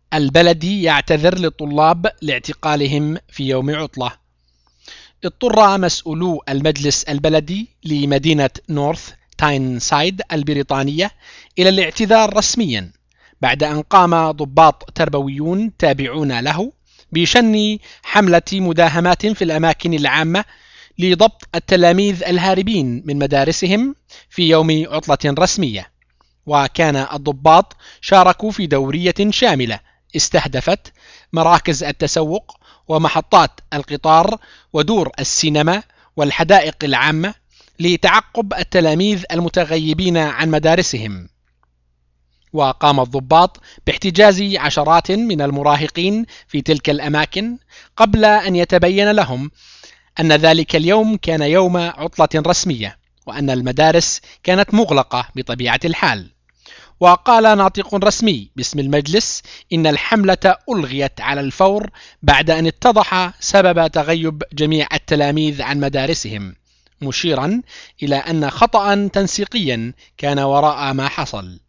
البلدي يعتذر للطلاب لاعتقالهم في يوم عطلة. اضطر مسؤولو المجلس البلدي لمدينة نورث تاينسايد البريطانية إلى الاعتذار رسميا بعد أن قام ضباط تربويون تابعون له بشن حملة مداهمات في الأماكن العامة لضبط التلاميذ الهاربين من مدارسهم في يوم عطلة رسمية. وكان الضباط شاركوا في دورية شاملة استهدفت مراكز التسوق ومحطات القطار ودور السينما والحدائق العامة لتعقب التلاميذ المتغيبين عن مدارسهم. وقام الضباط باحتجاز عشرات من المراهقين في تلك الأماكن قبل أن يتبين لهم أن ذلك اليوم كان يوم عطلة رسمية وأن المدارس كانت مغلقة بطبيعة الحال. وقال ناطق رسمي باسم المجلس إن الحملة ألغيت على الفور بعد أن اتضح سبب تغيب جميع التلاميذ عن مدارسهم، مشيرا إلى أن خطأ تنسيقيا كان وراء ما حصل.